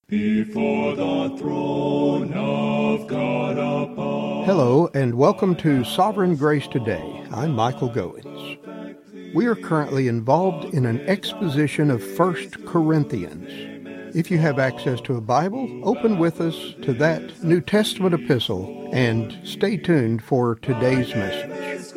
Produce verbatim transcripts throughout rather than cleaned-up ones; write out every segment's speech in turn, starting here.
Before the throne of God above. Hello, and welcome to Sovereign Grace Today. I'm Michael Goins. We are currently involved in an exposition of First Corinthians. If you have access to a Bible, open with us to that New Testament epistle and stay tuned for today's message.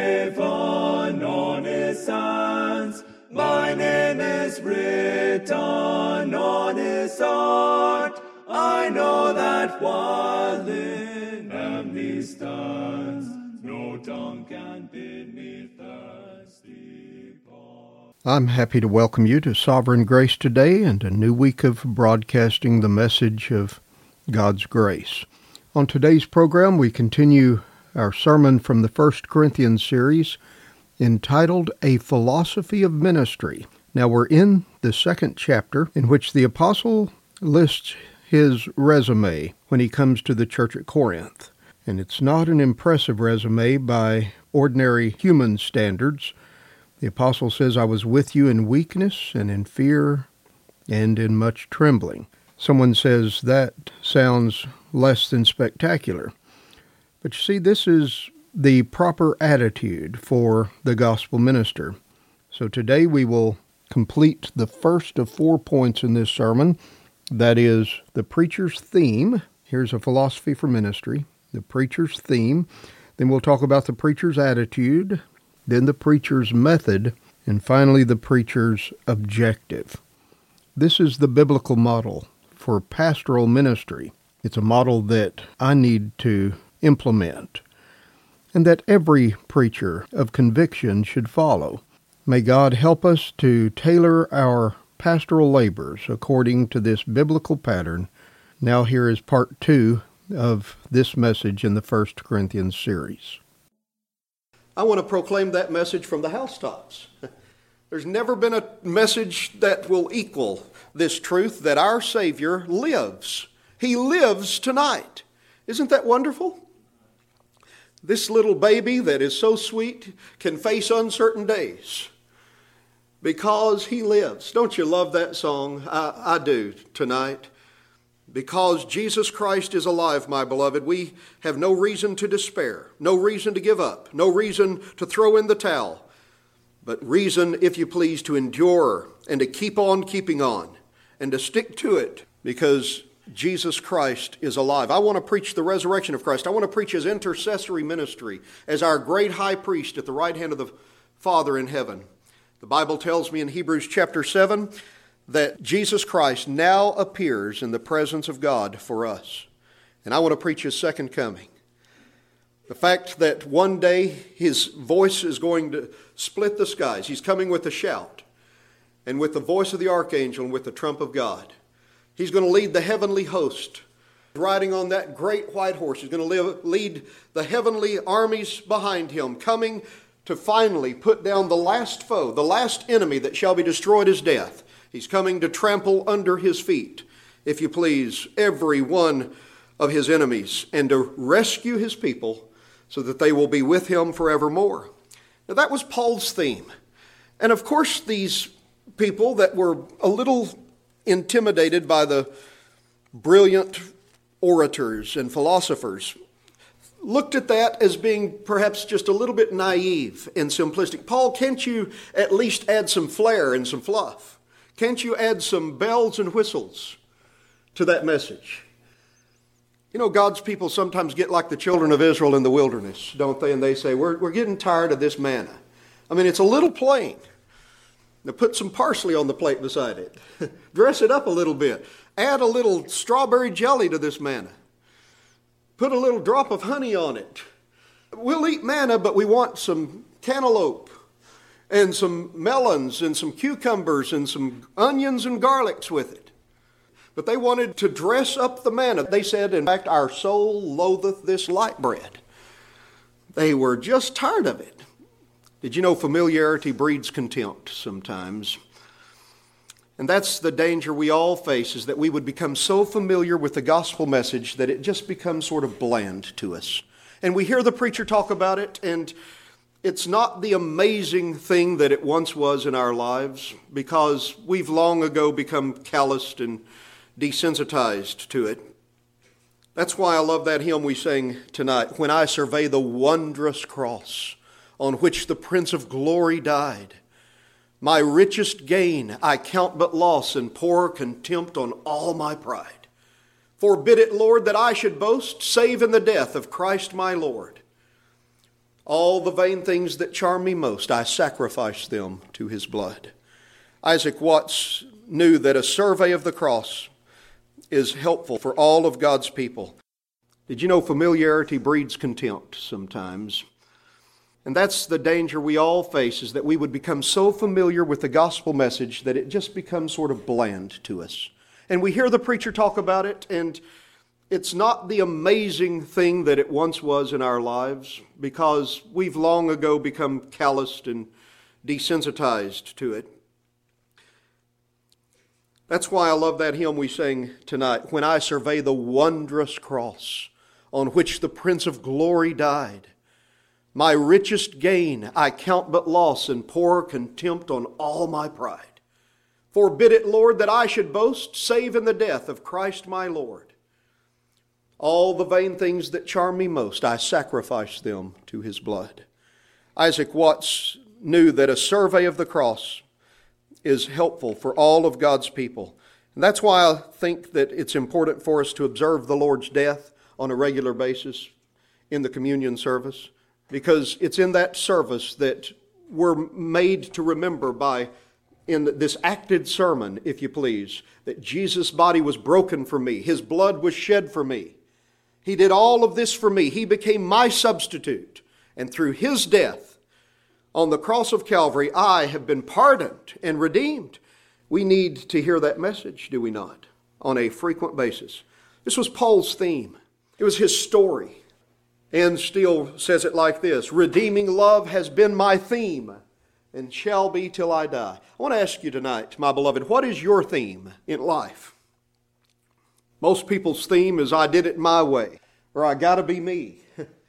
My name is written on his heart. I know that while in am he stands, no tongue can bid me thirsty. I'm happy to welcome you to Sovereign Grace Today and a new week of broadcasting the message of God's grace. On today's program, we continue our sermon from the First Corinthians series entitled A Philosophy of Ministry. Now we're in the second chapter in which the apostle lists his resume when he comes to the church at Corinth. And it's not an impressive resume by ordinary human standards. The apostle says, I was with you in weakness and in fear and in much trembling. Someone says that sounds less than spectacular. But you see, this is the proper attitude for the gospel minister. So today we will complete the first of four points in this sermon. That is the preacher's theme. Here's a philosophy for ministry. The preacher's theme. Then we'll talk about the preacher's attitude. Then the preacher's method. And finally the preacher's objective. This is the biblical model for pastoral ministry. It's a model that I need to implement, and that every preacher of conviction should follow. May God help us to tailor our pastoral labors according to this biblical pattern. Now here is part two of this message in the First Corinthians series. I want to proclaim that message from the housetops. There's never been a message that will equal this truth that our Savior lives. He lives tonight. Isn't that wonderful? This little baby that is so sweet can face uncertain days because he lives. Don't you love that song? I, I do tonight. Because Jesus Christ is alive, my beloved, we have no reason to despair, no reason to give up, no reason to throw in the towel, but reason, if you please, to endure and to keep on keeping on and to stick to it because Jesus Christ is alive. I want to preach the resurrection of Christ. I want to preach His intercessory ministry as our great high priest at the right hand of the Father in heaven. The Bible tells me in Hebrews chapter seven that Jesus Christ now appears in the presence of God for us. And I want to preach His second coming. The fact that one day His voice is going to split the skies. He's coming with a shout and with the voice of the archangel and with the trump of God. He's going to lead the heavenly host, riding on that great white horse. He's going to live, lead the heavenly armies behind Him, coming to finally put down the last foe, the last enemy that shall be destroyed as death. He's coming to trample under His feet, if you please, every one of His enemies, and to rescue His people so that they will be with Him forevermore. Now that was Paul's theme. And of course these people that were a little intimidated by the brilliant orators and philosophers looked at that as being perhaps just a little bit naive and simplistic. Paul, can't you at least add some flair and some fluff? Can't you add some bells and whistles to that message? You know, God's people sometimes get like the children of Israel in the wilderness, don't they? And they say, we're, we're getting tired of this manna. I mean, it's a little plain. Now put some parsley on the plate beside it. Dress it up a little bit. Add a little strawberry jelly to this manna. Put a little drop of honey on it. We'll eat manna, but we want some cantaloupe and some melons and some cucumbers and some onions and garlics with it. But they wanted to dress up the manna. They said, in fact, our soul loatheth this light bread. They were just tired of it. Did you know familiarity breeds contempt sometimes? And that's the danger we all face, is that we would become so familiar with the gospel message that it just becomes sort of bland to us. And we hear the preacher talk about it, and it's not the amazing thing that it once was in our lives, because we've long ago become calloused and desensitized to it. That's why I love that hymn we sang tonight, "When I survey the wondrous cross on which the Prince of Glory died, my richest gain I count but loss and pour contempt on all my pride. Forbid it, Lord, that I should boast, save in the death of Christ my Lord. All the vain things that charm me most, I sacrifice them to his blood." Isaac Watts knew that a survey of the cross is helpful for all of God's people. Did you know familiarity breeds contempt sometimes? And that's the danger we all face, is that we would become so familiar with the gospel message that it just becomes sort of bland to us. And we hear the preacher talk about it, and it's not the amazing thing that it once was in our lives, because we've long ago become calloused and desensitized to it. That's why I love that hymn we sang tonight, "When I survey the wondrous cross on which the Prince of Glory died, my richest gain I count but loss and pour contempt on all my pride. Forbid it, Lord, that I should boast, save in the death of Christ my Lord. All the vain things that charm me most, I sacrifice them to his blood." Isaac Watts knew that a survey of the cross is helpful for all of God's people. And that's why I think that it's important for us to observe the Lord's death on a regular basis in the communion service, because it's in that service that we're made to remember by, in this acted sermon, if you please, that Jesus' body was broken for me. His blood was shed for me. He did all of this for me. He became my substitute. And through his death on the cross of Calvary, I have been pardoned and redeemed. We need to hear that message, do we not, on a frequent basis. This was Paul's theme. It was his story. And Steele says it like this: "Redeeming love has been my theme and shall be till I die." I want to ask you tonight, my beloved, what is your theme in life? Most people's theme is, "I did it my way," or "I gotta be me,"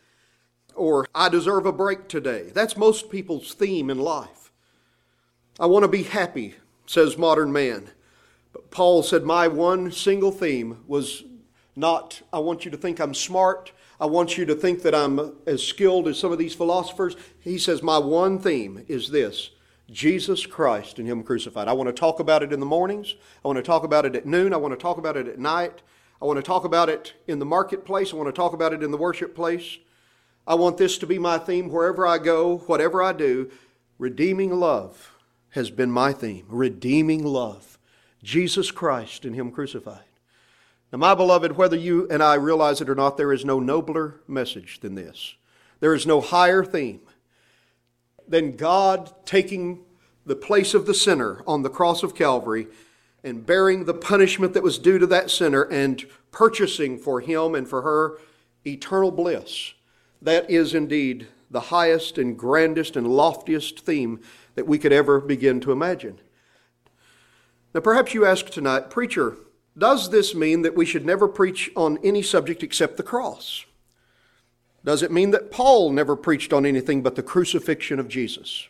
or "I deserve a break today." That's most people's theme in life. "I want to be happy," says modern man. But Paul said, my one single theme was not, "I want you to think I'm smart. I want you to think that I'm as skilled as some of these philosophers." He says, my one theme is this: Jesus Christ and him crucified. I want to talk about it in the mornings. I want to talk about it at noon. I want to talk about it at night. I want to talk about it in the marketplace. I want to talk about it in the worship place. I want this to be my theme wherever I go, whatever I do. Redeeming love has been my theme. Redeeming love. Jesus Christ and him crucified. Now, my beloved, whether you and I realize it or not, there is no nobler message than this. There is no higher theme than God taking the place of the sinner on the cross of Calvary and bearing the punishment that was due to that sinner and purchasing for him and for her eternal bliss. That is indeed the highest and grandest and loftiest theme that we could ever begin to imagine. Now, perhaps you ask tonight, "Preacher, does this mean that we should never preach on any subject except the cross? Does it mean that Paul never preached on anything but the crucifixion of Jesus?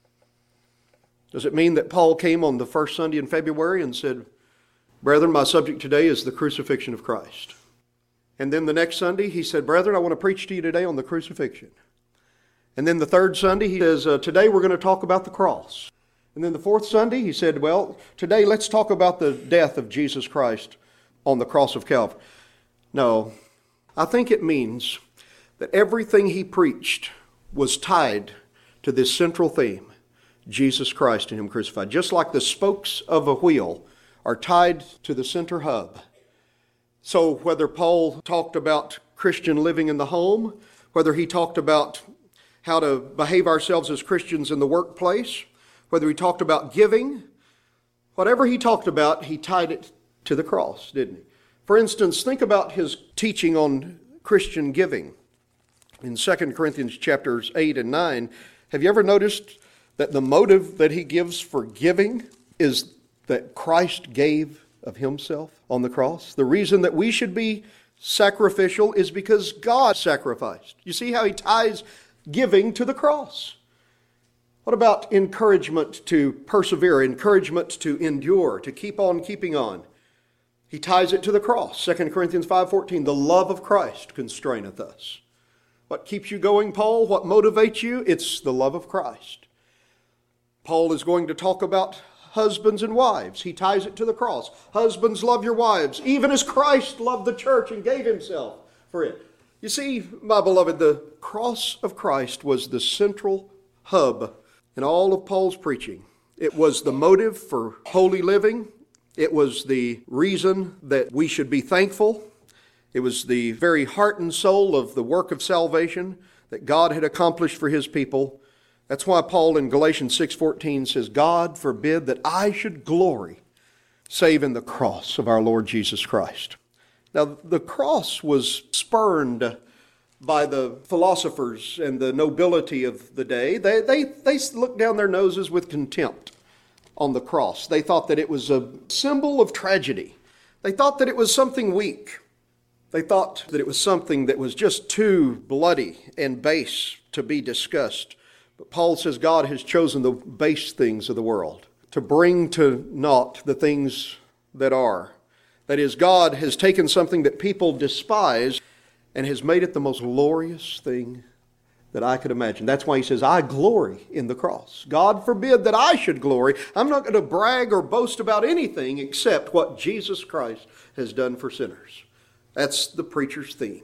Does it mean that Paul came on the first Sunday in February and said, 'Brethren, my subject today is the crucifixion of Christ'? And then the next Sunday he said, 'Brethren, I want to preach to you today on the crucifixion.' And then the third Sunday he says, uh, 'Today we're going to talk about the cross.' And then the fourth Sunday he said, 'Well, today let's talk about the death of Jesus Christ on the cross of Calvary.' No, I think it means that everything he preached was tied to this central theme, Jesus Christ and him crucified. Just like the spokes of a wheel are tied to the center hub. So whether Paul talked about Christian living in the home, whether he talked about how to behave ourselves as Christians in the workplace, whether he talked about giving, whatever he talked about, he tied it to the cross, didn't he? For instance, think about his teaching on Christian giving. In Second Corinthians chapters eight and nine, have you ever noticed that the motive that he gives for giving is that Christ gave of himself on the cross? The reason that we should be sacrificial is because God sacrificed. You see how he ties giving to the cross? What about encouragement to persevere, encouragement to endure, to keep on keeping on? He ties it to the cross. Second Corinthians five fourteen, the love of Christ constraineth us. What keeps you going, Paul? What motivates you? It's the love of Christ. Paul is going to talk about husbands and wives. He ties it to the cross. Husbands, love your wives, even as Christ loved the church and gave himself for it. You see, my beloved, the cross of Christ was the central hub in all of Paul's preaching. It was the motive for holy living. It was the reason that we should be thankful. It was the very heart and soul of the work of salvation that God had accomplished for his people. That's why Paul in Galatians six fourteen says, God forbid that I should glory save in the cross of our Lord Jesus Christ. Now, the cross was spurned by the philosophers and the nobility of the day. They, they, they looked down their noses with contempt on the cross. They thought that it was a symbol of tragedy. They thought that it was something weak. They thought that it was something that was just too bloody and base to be discussed. But Paul says God has chosen the base things of the world to bring to naught the things that are. That is, God has taken something that people despise and has made it the most glorious thing that I could imagine. That's why he says, I glory in the cross. God forbid that I should glory. I'm not going to brag or boast about anything except what Jesus Christ has done for sinners. That's the preacher's theme.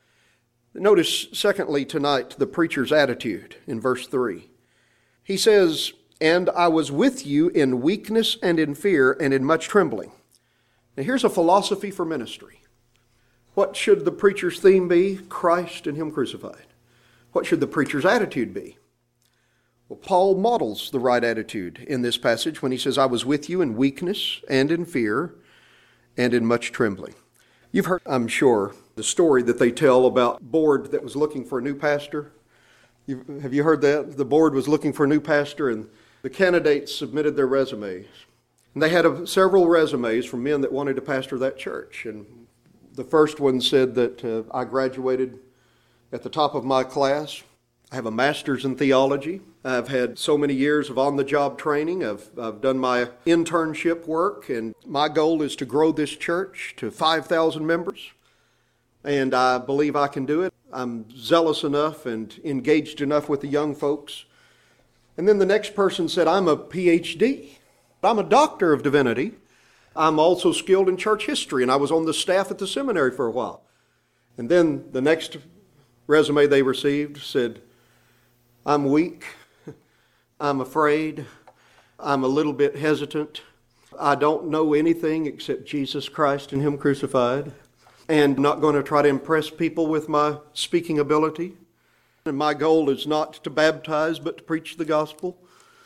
Notice, secondly, tonight, the preacher's attitude in verse three. He says, and I was with you in weakness and in fear and in much trembling. Now here's a philosophy for ministry. What should the preacher's theme be? Christ and him crucified. What should the preacher's attitude be? Well, Paul models the right attitude in this passage when he says, I was with you in weakness and in fear and in much trembling. You've heard, I'm sure, the story that they tell about board that was looking for a new pastor. You, have you heard that? The board was looking for a new pastor and the candidates submitted their resumes. And they had a, several resumes from men that wanted to pastor that church. And the first one said that uh, I graduated at the top of my class. I have a master's in theology. I've had so many years of on-the-job training. I've, I've done my internship work, and my goal is to grow this church to five thousand members. And I believe I can do it. I'm zealous enough and engaged enough with the young folks. And then the next person said, I'm a P H D. I'm a doctor of divinity. I'm also skilled in church history, and I was on the staff at the seminary for a while. And then the next resume they received said, I'm weak, I'm afraid, I'm a little bit hesitant, I don't know anything except Jesus Christ and him crucified, and I'm not going to try to impress people with my speaking ability. And my goal is not to baptize, but to preach the gospel.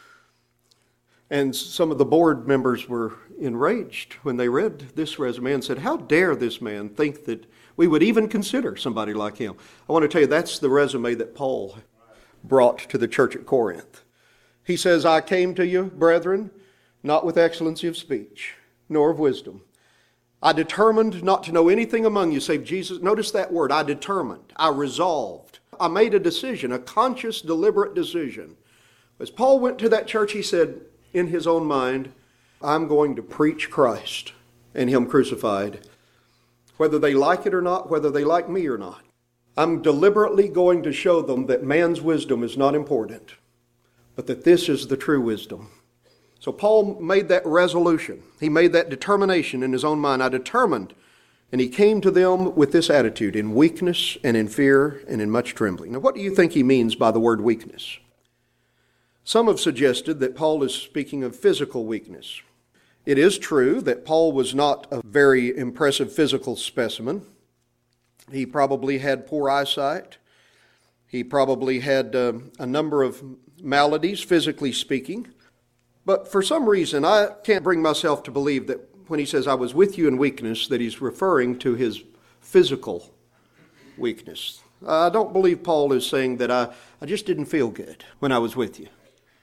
And some of the board members were enraged when they read this resume and said, how dare this man think that we would even consider somebody like him? I want to tell you, that's the resume that Paul brought to the church at Corinth. He says, I came to you, brethren, not with excellency of speech, nor of wisdom. I determined not to know anything among you save Jesus. Notice that word, I determined, I resolved. I made a decision, a conscious, deliberate decision. As Paul went to that church, he said in his own mind, I'm going to preach Christ and him crucified, whether they like it or not, whether they like me or not. I'm deliberately going to show them that man's wisdom is not important, but that this is the true wisdom. So Paul made that resolution. He made that determination in his own mind. I determined, and he came to them with this attitude, in weakness and in fear and in much trembling. Now, what do you think he means by the word weakness? Some have suggested that Paul is speaking of physical weakness. It is true that Paul was not a very impressive physical specimen. He probably had poor eyesight. He probably had uh, a number of maladies, physically speaking. But for some reason, I can't bring myself to believe that when he says, I was with you in weakness, that he's referring to his physical weakness. I don't believe Paul is saying that I, I just didn't feel good when I was with you.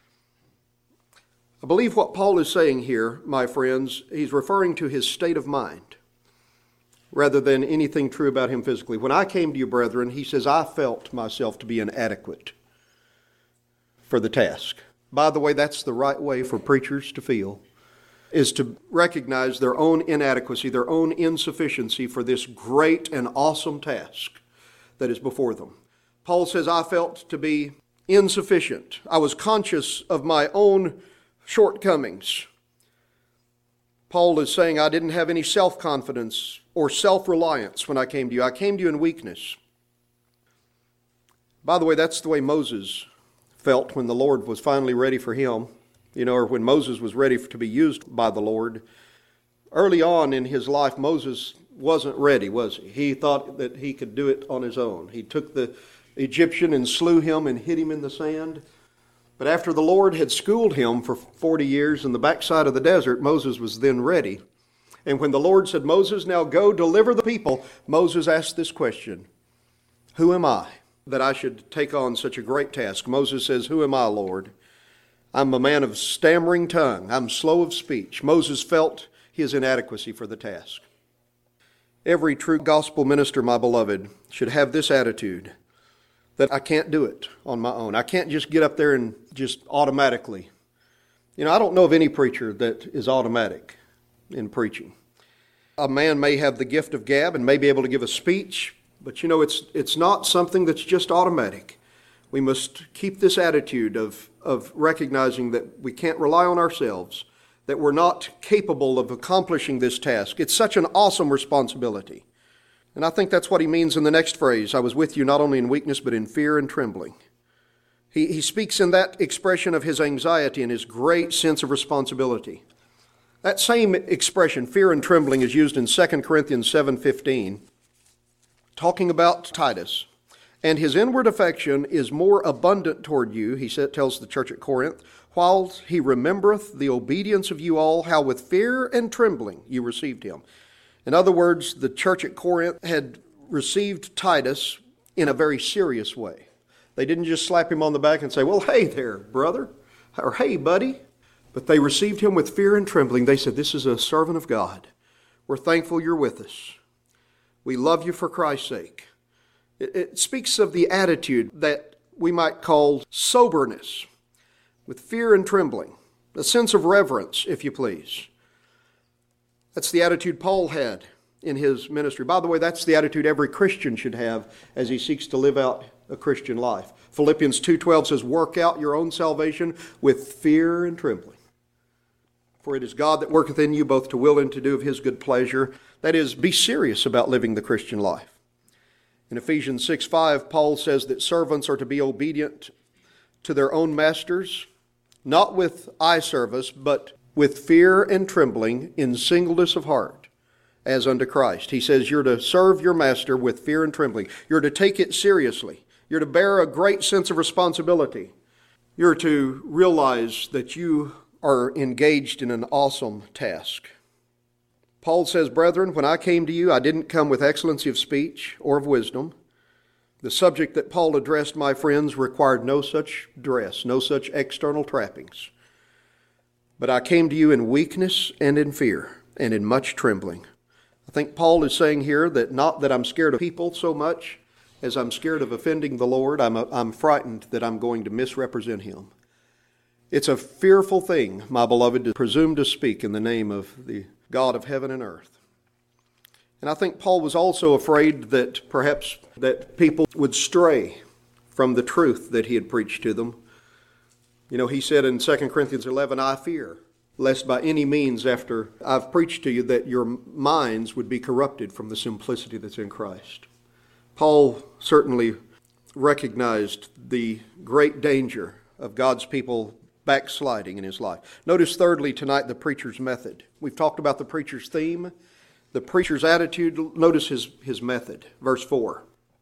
I believe what Paul is saying here, my friends, he's referring to his state of mind rather than anything true about him physically. When I came to you, brethren, he says, I felt myself to be inadequate for the task. By the way, that's the right way for preachers to feel. is to recognize their own inadequacy, their own insufficiency for this great and awesome task that is before them. Paul says, I felt to be insufficient. I was conscious of my own shortcomings. Paul is saying, I didn't have any self-confidence or self-reliance when I came to you. I came to you in weakness. By the way, that's the way Moses felt when the Lord was finally ready for him, you know, or when Moses was ready to be used by the Lord. Early on in his life, Moses wasn't ready, was he? He thought that he could do it on his own. He took the Egyptian and slew him and hid him in the sand. But after the Lord had schooled him for forty years in the backside of the desert, Moses was then ready. And when the Lord said, Moses, now go deliver the people, Moses asked this question, who am I that I should take on such a great task? Moses says, who am I, Lord? I'm a man of stammering tongue. I'm slow of speech. Moses felt his inadequacy for the task. Every true gospel minister, my beloved, should have this attitude, that I can't do it on my own. I can't just get up there and just automatically. You know, I don't know of any preacher that is automatic in preaching. A man may have the gift of gab and may be able to give a speech, but you know, it's it's not something that's just automatic. We must keep this attitude of, of recognizing that we can't rely on ourselves, that we're not capable of accomplishing this task. It's such an awesome responsibility. And I think that's what he means in the next phrase. I was with you not only in weakness, but in fear and trembling. He, he speaks in that expression of his anxiety and his great sense of responsibility. That same expression, fear and trembling, is used in Second Corinthians seven fifteen, talking about Titus. And his inward affection is more abundant toward you, he said, tells the church at Corinth, while he remembereth the obedience of you all, how with fear and trembling you received him. In other words, the church at Corinth had received Titus in a very serious way. They didn't just slap him on the back and say, well, hey there, brother, or hey, buddy. But they received him with fear and trembling. They said, this is a servant of God. We're thankful you're with us. We love you for Christ's sake. It, it speaks of the attitude that we might call soberness, with fear and trembling, a sense of reverence, if you please. That's the attitude Paul had in his ministry. By the way, that's the attitude every Christian should have as he seeks to live out a Christian life. Philippians two twelve says, work out your own salvation with fear and trembling. For it is God that worketh in you both to will and to do of his good pleasure. That is, be serious about living the Christian life. In Ephesians six five, Paul says that servants are to be obedient to their own masters, not with eye service, but with fear and trembling in singleness of heart, as unto Christ. He says you're to serve your master with fear and trembling. You're to take it seriously. You're to bear a great sense of responsibility. You're to realize that you are engaged in an awesome task. Paul says, brethren, when I came to you, I didn't come with excellency of speech or of wisdom. The subject that Paul addressed my friends required no such dress, no such external trappings. But I came to you in weakness and in fear and in much trembling. I think Paul is saying here that not that I'm scared of people so much as I'm scared of offending the Lord. I'm, a, I'm frightened that I'm going to misrepresent him. It's a fearful thing, my beloved, to presume to speak in the name of the God of heaven and earth. And I think Paul was also afraid that perhaps that people would stray from the truth that he had preached to them. You know, he said in Second Corinthians eleven, I fear, lest by any means after I've preached to you that your minds would be corrupted from the simplicity that's in Christ. Paul certainly recognized the great danger of God's people backsliding in his life. Notice thirdly tonight the preacher's method. We've talked about the preacher's theme, the preacher's attitude. Notice his, his method. Verse four.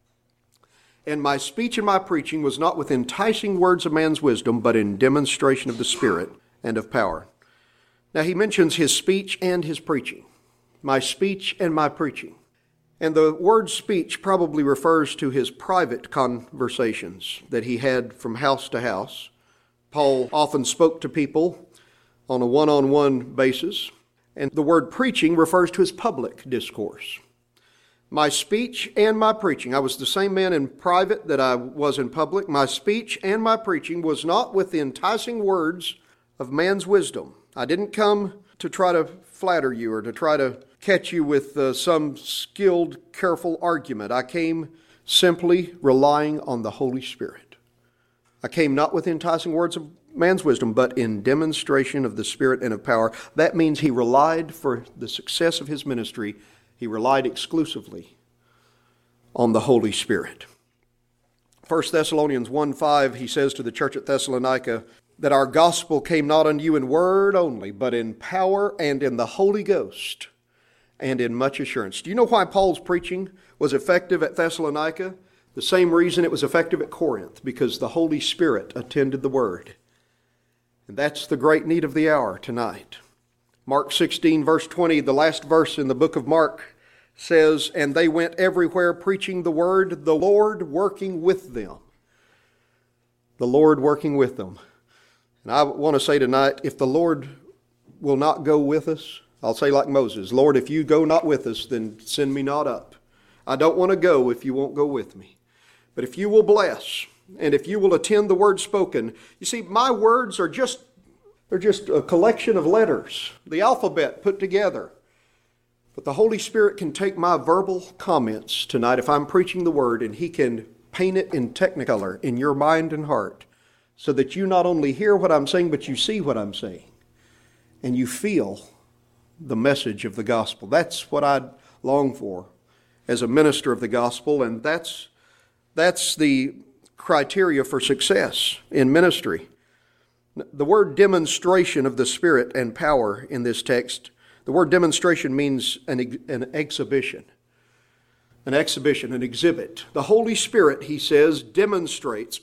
And my speech and my preaching was not with enticing words of man's wisdom, but in demonstration of the Spirit and of power. Now he mentions his speech and his preaching. My speech and my preaching. And the word speech probably refers to his private conversations that he had from house to house. Paul often spoke to people on a one-on-one basis. And the word preaching refers to his public discourse. My speech and my preaching, I was the same man in private that I was in public. My speech and my preaching was not with the enticing words of man's wisdom. I didn't come to try to flatter you or to try to catch you with uh, some skilled, careful argument. I came simply relying on the Holy Spirit. I came not with enticing words of man's wisdom, but in demonstration of the Spirit and of power. That means he relied for the success of his ministry. He relied exclusively on the Holy Spirit. First Thessalonians one five, he says to the church at Thessalonica, that our gospel came not unto you in word only, but in power and in the Holy Ghost and in much assurance. Do you know why Paul's preaching was effective at Thessalonica? The same reason it was effective at Corinth, because the Holy Spirit attended the word. And that's the great need of the hour tonight. Mark sixteen, verse twenty, the last verse in the book of Mark, says, and they went everywhere preaching the word, the Lord working with them. The Lord working with them. And I want to say tonight, if the Lord will not go with us, I'll say like Moses, Lord, if you go not with us, then send me not up. I don't want to go if you won't go with me. But if you will bless, and if you will attend the word spoken, you see, my words are just, they're just a collection of letters, the alphabet put together. But the Holy Spirit can take my verbal comments tonight if I'm preaching the word, and He can paint it in technicolor in your mind and heart, so that you not only hear what I'm saying, but you see what I'm saying, and you feel the message of the gospel. That's what I long for as a minister of the gospel, and that's that's the criteria for success in ministry. The word demonstration of the Spirit and power in this text, the word demonstration means an, an exhibition. An exhibition, an exhibit. The Holy Spirit, he says, demonstrates.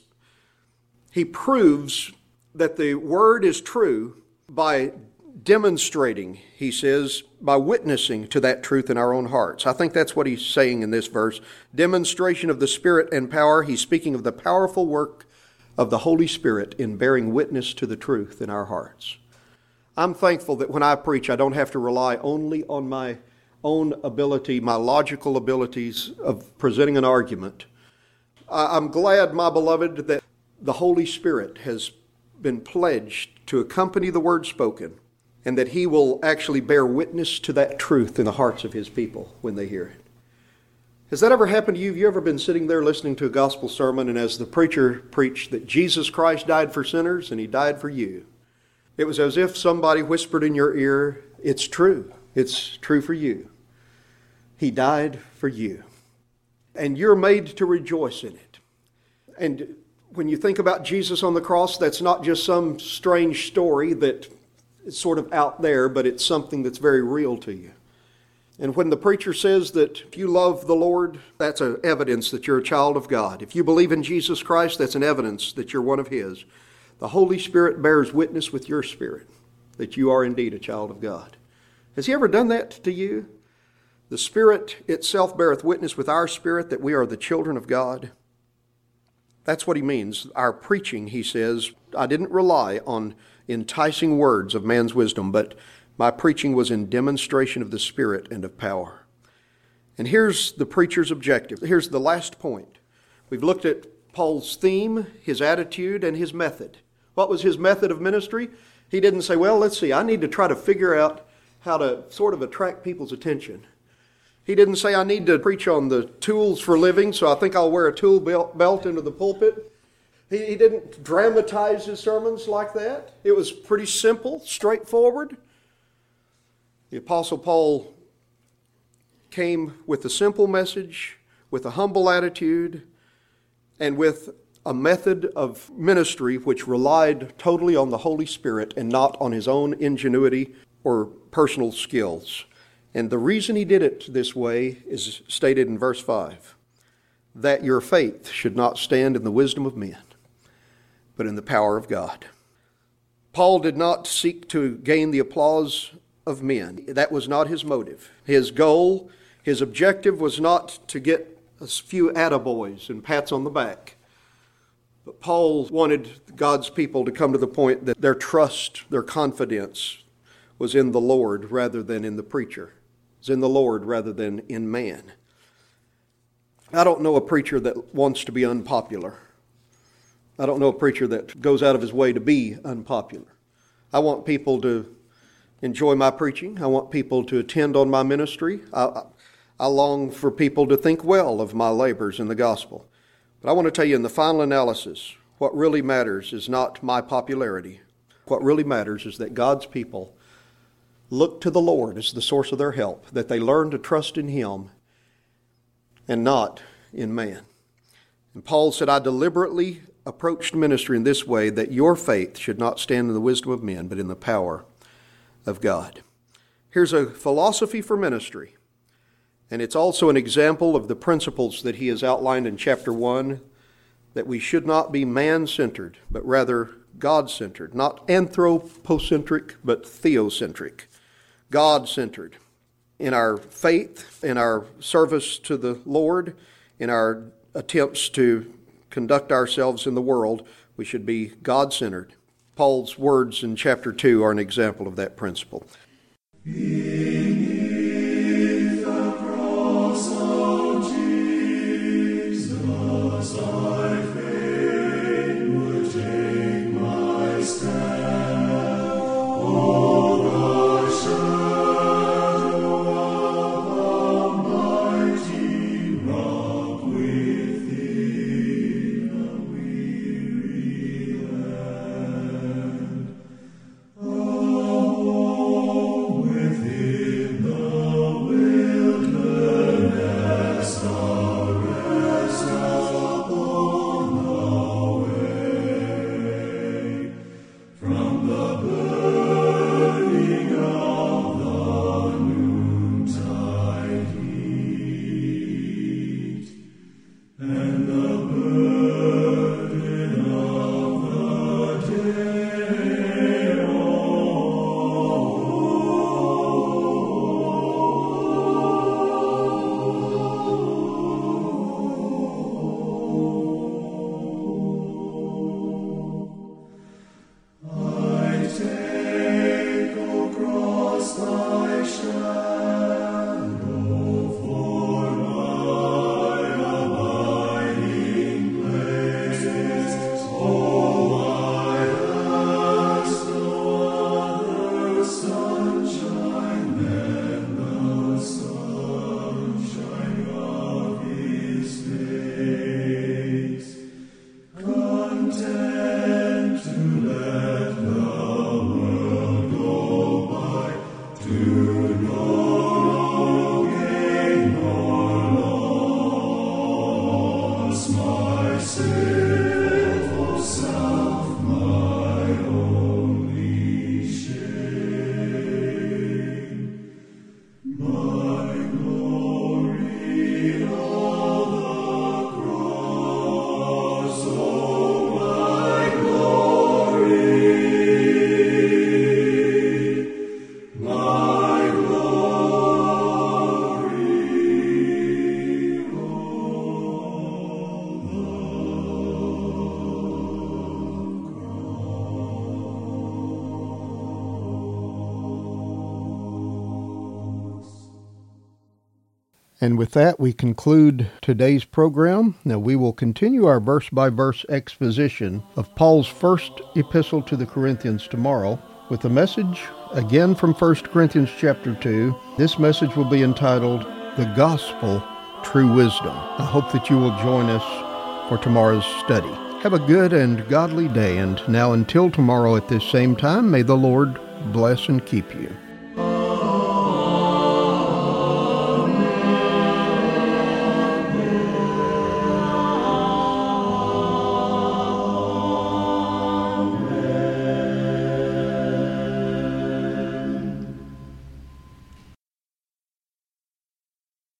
He proves that the word is true by demonstrating, he says, by witnessing to that truth in our own hearts. I think that's what he's saying in this verse. Demonstration of the Spirit and power. He's speaking of the powerful work of the Holy Spirit in bearing witness to the truth in our hearts. I'm thankful that when I preach, I don't have to rely only on my own ability, my logical abilities of presenting an argument. I'm glad, my beloved, that the Holy Spirit has been pledged to accompany the word spoken, and that He will actually bear witness to that truth in the hearts of His people when they hear it. Has that ever happened to you? Have you ever been sitting there listening to a gospel sermon, and as the preacher preached that Jesus Christ died for sinners and He died for you, it was as if somebody whispered in your ear, it's true. It's true for you. He died for you. And you're made to rejoice in it. And when you think about Jesus on the cross, that's not just some strange story that is sort of out there, but it's something that's very real to you. And when the preacher says that if you love the Lord, that's an evidence that you're a child of God. If you believe in Jesus Christ, that's an evidence that you're one of His. The Holy Spirit bears witness with your spirit that you are indeed a child of God. Has He ever done that to you? The Spirit itself beareth witness with our spirit that we are the children of God. That's what He means. Our preaching, he says, I didn't rely on enticing words of man's wisdom, but my preaching was in demonstration of the Spirit and of power. And here's the preacher's objective. Here's the last point. We've looked at Paul's theme, his attitude, and his method. What was his method of ministry? He didn't say, well, let's see, I need to try to figure out how to sort of attract people's attention. He didn't say, I need to preach on the tools for living, so I think I'll wear a tool belt into the pulpit. He, he didn't dramatize his sermons like that. It was pretty simple, straightforward. The Apostle Paul came with a simple message, with a humble attitude, and with a method of ministry which relied totally on the Holy Spirit and not on his own ingenuity or personal skills. And the reason he did it this way is stated in verse five, that your faith should not stand in the wisdom of men, but in the power of God. Paul did not seek to gain the applause of men. That was not his motive. His goal, his objective was not to get a few attaboys and pats on the back. But Paul wanted God's people to come to the point that their trust, their confidence was in the Lord rather than in the preacher. It's in the Lord rather than in man. I don't know a preacher that wants to be unpopular. I don't know a preacher that goes out of his way to be unpopular. I want people to enjoy my preaching. I want people to attend on my ministry. I, I long for people to think well of my labors in the gospel. But I want to tell you, in the final analysis, what really matters is not my popularity. What really matters is that God's people look to the Lord as the source of their help, that they learn to trust in Him and not in man. And Paul said, I deliberately approached ministry in this way, that your faith should not stand in the wisdom of men, but in the power of God. Here's a philosophy for ministry, and it's also an example of the principles that he has outlined in chapter one, that we should not be man-centered, but rather God-centered, not anthropocentric, but theocentric, God-centered in our faith, in our service to the Lord, in our attempts to conduct ourselves in the world. We should be God-centered. Paul's words in chapter two are an example of that principle. Beneath the cross of Jesus, I fain would take my stand. Oh, the shadow of a mighty rock within a weary land. Oh, within the wilderness, the rest upon the way, from the burning of the noontide heat, and the burden of the day. Oh, I take across thy shadow for my abiding place. Oh, I ask no other sunshine than the sunshine of His face. Content to let the world go by, to know gain nor loss, my sinful self, my only shame, my glory, all the cross, oh, my glory, my glory, And with that, we conclude today's program. Now, we will continue our verse-by-verse exposition of Paul's first epistle to the Corinthians tomorrow with a message, again from First Corinthians chapter two. This message will be entitled, The Gospel, True Wisdom. I hope that you will join us for tomorrow's study. Have a good and godly day, and now until tomorrow at this same time, may the Lord bless and keep you.